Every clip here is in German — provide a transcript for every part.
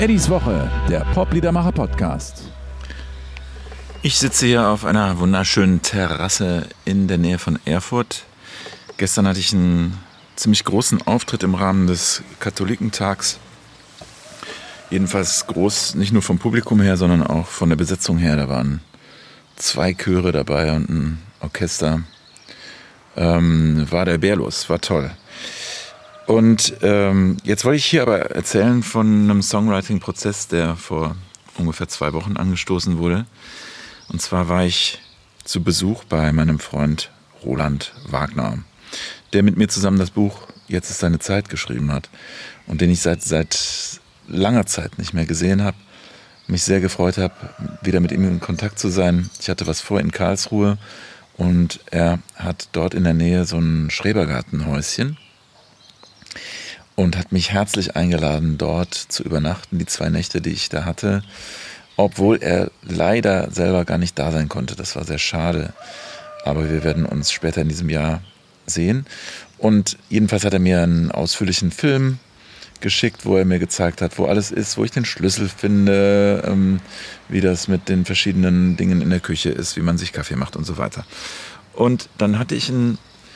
Eddies Woche, der Pop-Liedermacher-Podcast. Ich sitze hier auf einer wunderschönen Terrasse in der Nähe von Erfurt. Gestern hatte ich einen ziemlich großen Auftritt im Rahmen des Katholikentags. Jedenfalls groß, nicht nur vom Publikum her, sondern auch von der Besetzung her. Da waren 2 Chöre dabei und ein Orchester. War der Bärlos, war toll. Und jetzt wollte ich hier aber erzählen von einem Songwriting-Prozess, der vor ungefähr 2 Wochen angestoßen wurde. Und zwar war ich zu Besuch bei meinem Freund Roland Wagner, der mit mir zusammen das Buch Jetzt ist deine Zeit geschrieben hat und den ich seit langer Zeit nicht mehr gesehen habe. Mich sehr gefreut habe, wieder mit ihm in Kontakt zu sein. Ich hatte was vor in Karlsruhe und er hat dort in der Nähe so ein Schrebergartenhäuschen und hat mich herzlich eingeladen, dort zu übernachten, die 2 Nächte, die ich da hatte, obwohl er leider selber gar nicht da sein konnte. Das war sehr schade, aber wir werden uns später in diesem Jahr sehen. Und jedenfalls hat er mir einen ausführlichen Film geschickt, wo er mir gezeigt hat, wo alles ist, wo ich den Schlüssel finde, wie das mit den verschiedenen Dingen in der Küche ist, wie man sich Kaffee macht und so weiter. Und dann hatte ich einen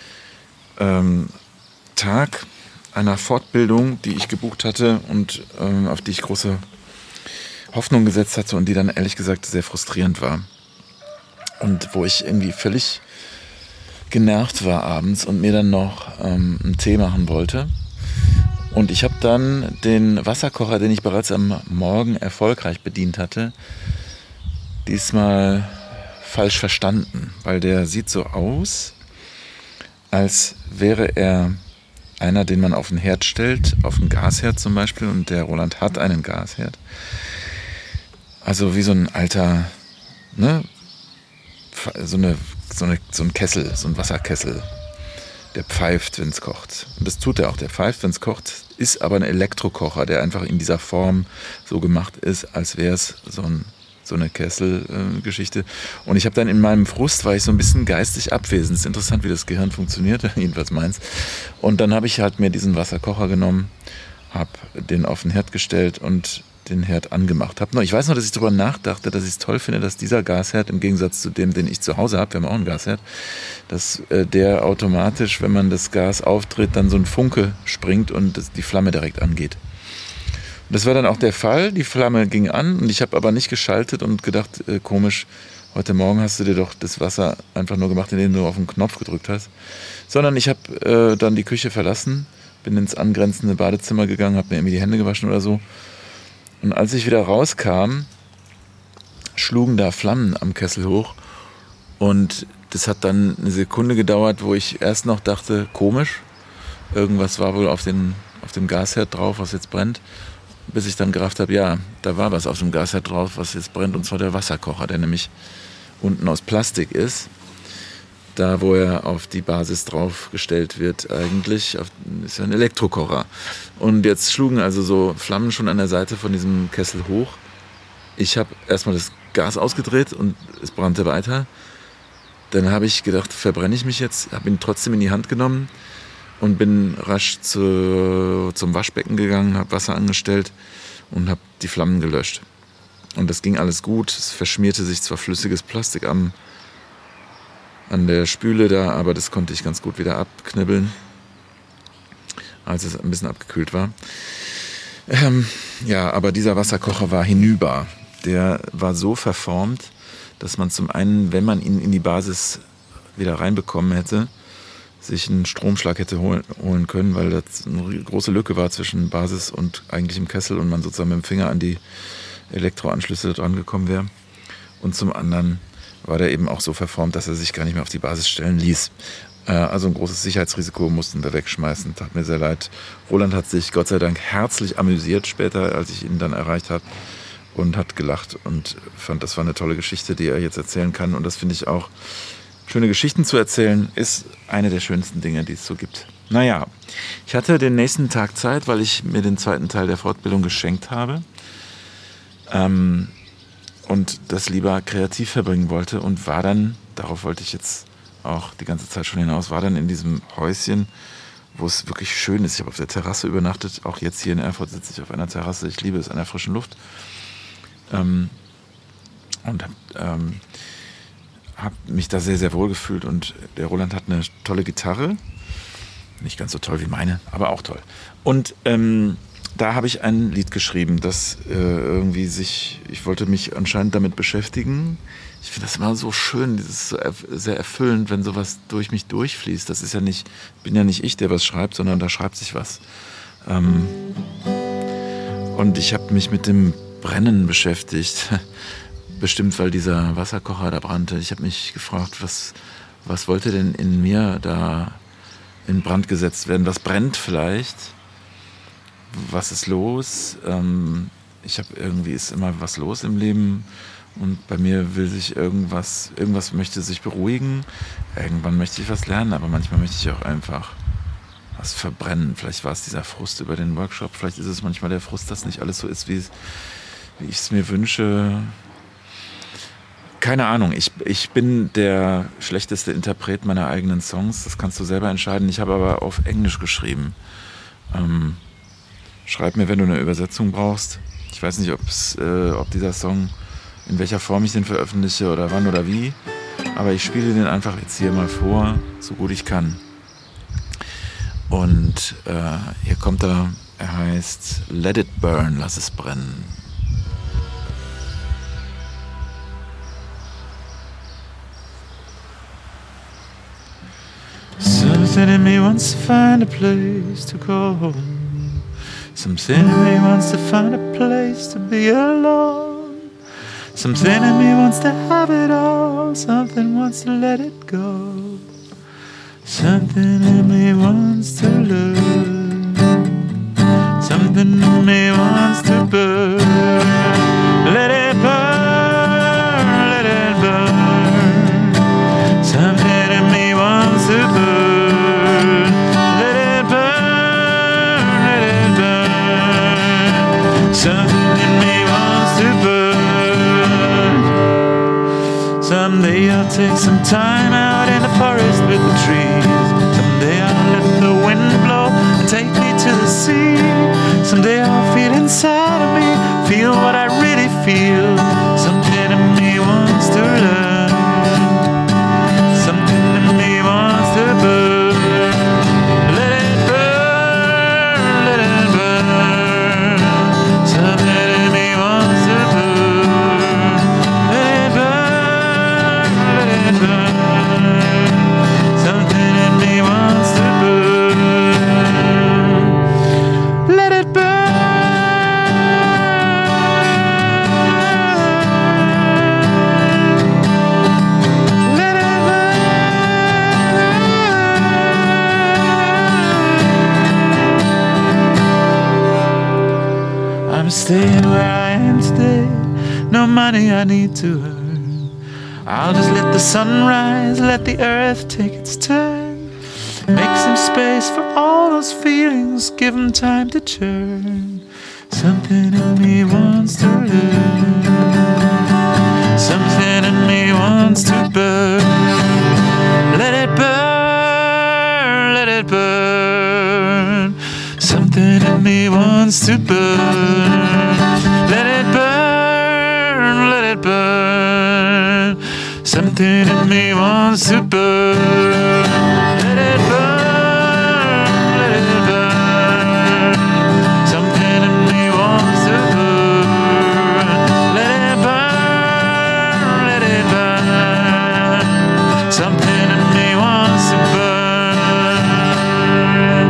Tag einer Fortbildung, die ich gebucht hatte und auf die ich große Hoffnung gesetzt hatte und die dann ehrlich gesagt sehr frustrierend war. Und wo ich irgendwie völlig genervt war abends und mir dann noch einen Tee machen wollte. Und ich habe dann den Wasserkocher, den ich bereits am Morgen erfolgreich bedient hatte, diesmal falsch verstanden, weil der sieht so aus, als wäre er einer, den man auf den Herd stellt, auf den Gasherd zum Beispiel, und der Roland hat einen Gasherd. Also wie so ein alter, ne, so ein Kessel, so ein Wasserkessel, der pfeift, wenn es kocht. Und das tut er auch, der pfeift, wenn es kocht, ist aber ein Elektrokocher, der einfach in dieser Form so gemacht ist, als wäre es so eine Kesselgeschichte. Und ich habe dann in meinem Frust, war ich so ein bisschen geistig abwesend. Es ist interessant, wie das Gehirn funktioniert, jedenfalls meins. Und dann habe ich halt mir diesen Wasserkocher genommen, habe den auf den Herd gestellt und den Herd angemacht habe. Ich weiß noch, dass ich darüber nachdachte, dass ich es toll finde, dass dieser Gasherd im Gegensatz zu dem, den ich zu Hause habe, wir haben auch einen Gasherd, dass der automatisch, wenn man das Gas auftritt, dann so ein Funke springt und die Flamme direkt angeht. Und das war dann auch der Fall. Die Flamme ging an und ich habe aber nicht geschaltet und gedacht, komisch, heute Morgen hast du dir doch das Wasser einfach nur gemacht, indem du auf den Knopf gedrückt hast. Sondern ich habe dann die Küche verlassen, bin ins angrenzende Badezimmer gegangen, habe mir irgendwie die Hände gewaschen oder so. Und als ich wieder rauskam, schlugen da Flammen am Kessel hoch. Und das hat dann eine Sekunde gedauert, wo ich erst noch dachte, komisch, irgendwas war wohl auf dem Gasherd drauf, was jetzt brennt. Bis ich dann gerafft habe, ja, da war was auf dem Gasherd drauf, was jetzt brennt, und zwar der Wasserkocher, der nämlich unten aus Plastik ist. Da, wo er auf die Basis draufgestellt wird, eigentlich, ist ja ein Elektrokocher. Und jetzt schlugen also so Flammen schon an der Seite von diesem Kessel hoch. Ich habe erstmal das Gas ausgedreht und es brannte weiter. Dann habe ich gedacht, verbrenne ich mich jetzt? Habe ihn trotzdem in die Hand genommen und bin rasch zum Waschbecken gegangen, habe Wasser angestellt und habe die Flammen gelöscht. Und das ging alles gut. Es verschmierte sich zwar flüssiges Plastik an der Spüle da, aber das konnte ich ganz gut wieder abknibbeln, als es ein bisschen abgekühlt war. Ja, aber dieser Wasserkocher war hinüber. Der war so verformt, dass man zum einen, wenn man ihn in die Basis wieder reinbekommen hätte, sich einen Stromschlag hätte holen können, weil das eine große Lücke war zwischen Basis und eigentlichem Kessel und man sozusagen mit dem Finger an die Elektroanschlüsse dran gekommen wäre. Und zum anderen war der eben auch so verformt, dass er sich gar nicht mehr auf die Basis stellen ließ. Also ein großes Sicherheitsrisiko, mussten wir wegschmeißen. Tat mir sehr leid. Roland hat sich Gott sei Dank herzlich amüsiert später, als ich ihn dann erreicht habe, und hat gelacht und fand, das war eine tolle Geschichte, die er jetzt erzählen kann. Und das finde ich auch, schöne Geschichten zu erzählen, ist eine der schönsten Dinge, die es so gibt. Naja, ich hatte den nächsten Tag Zeit, weil ich mir den 2. Teil der Fortbildung geschenkt habe. Und das lieber kreativ verbringen wollte und war dann, darauf wollte ich jetzt auch die ganze Zeit schon hinaus, war dann in diesem Häuschen, wo es wirklich schön ist. Ich habe auf der Terrasse übernachtet, auch jetzt hier in Erfurt sitze ich auf einer Terrasse. Ich liebe es an der frischen Luft. Und habe mich da sehr, sehr wohl gefühlt. Und der Roland hat eine tolle Gitarre. Nicht ganz so toll wie meine, aber auch toll. Und da habe ich ein Lied geschrieben, das irgendwie ich wollte mich anscheinend damit beschäftigen. Ich finde das immer so schön, das ist so sehr erfüllend, wenn sowas durch mich durchfließt. Das ist ja nicht, bin ja nicht ich, der was schreibt, sondern da schreibt sich was. Und ich habe mich mit dem Brennen beschäftigt. Bestimmt, weil dieser Wasserkocher da brannte. Ich habe mich gefragt, was wollte denn in mir da in Brand gesetzt werden? Was brennt vielleicht? Was ist los? Ist immer was los im Leben und bei mir will sich irgendwas möchte sich beruhigen. Irgendwann möchte ich was lernen, aber manchmal möchte ich auch einfach was verbrennen. Vielleicht war es dieser Frust über den Workshop, vielleicht ist es manchmal der Frust, dass nicht alles so ist, wie ich es mir wünsche. Keine Ahnung, ich bin der schlechteste Interpret meiner eigenen Songs, das kannst du selber entscheiden. Ich habe aber auf Englisch geschrieben. Schreib mir, wenn du eine Übersetzung brauchst. Ich weiß nicht, ob dieser Song, in welcher Form ich den veröffentliche oder wann oder wie, aber ich spiele den einfach jetzt hier mal vor, so gut ich kann. Und hier kommt er heißt Let It Burn, lass es brennen. Something in me wants to find a place to go. Something in me wants to find a place to be alone. Something in me wants to have it all. Something wants to let it go. Something in me wants to learn. Something in me wants to burn. Let it burn, let it burn. Something in me wants to burn. Let it burn, let it burn. Something in me wants to burn. Someday I'll take some time out in the forest with the trees. Someday I'll let the wind blow and take me to the sea. Someday I'll feel inside of me, feel what I really feel. Something in me wants to learn. Something in me wants to burn. Let it burn, let it burn. Something in me wants to burn. Let it burn, let it burn. Something in me wants to burn. Let it burn. Let it burn. I'm staying where I am today. No money I need to earn. I'll just let the sun rise, let the earth take its turn. Make some space for all those feelings, give them time to churn. Something in me wants to learn. Something in me wants to burn. Let it burn, let it burn. Something in me wants to burn. Let it burn, let it burn. Something in me wants to burn. Let it burn, let it burn. Something in me wants to burn. Let it burn, let it burn. Something in me wants to burn.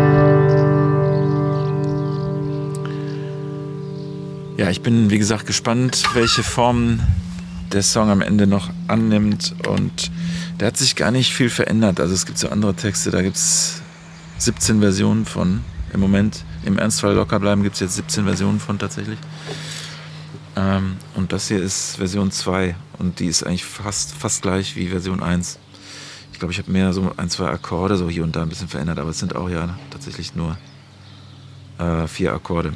Ja, ich bin, wie gesagt, gespannt, welche Form der Song am Ende noch annimmt, und der hat sich gar nicht viel verändert. Also es gibt so andere Texte, da gibt es 17 Versionen von im Moment. Im Ernstfall locker bleiben gibt es jetzt 17 Versionen von tatsächlich. Und das hier ist Version 2 und die ist eigentlich fast gleich wie Version 1. Ich glaube, ich habe mehr so 1, 2 Akkorde so hier und da ein bisschen verändert, aber es sind auch ja tatsächlich nur 4 Akkorde.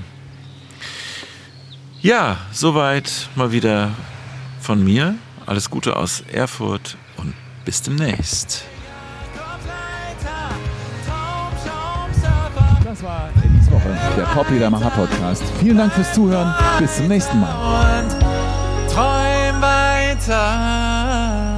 Ja, soweit mal wieder von mir. Alles Gute aus Erfurt und bis demnächst. Kopfleiter, Traumschau. Woche der Pop-Liedermacher Podcast. Vielen Dank fürs Zuhören. Bis zum nächsten Mal. Und träum weiter.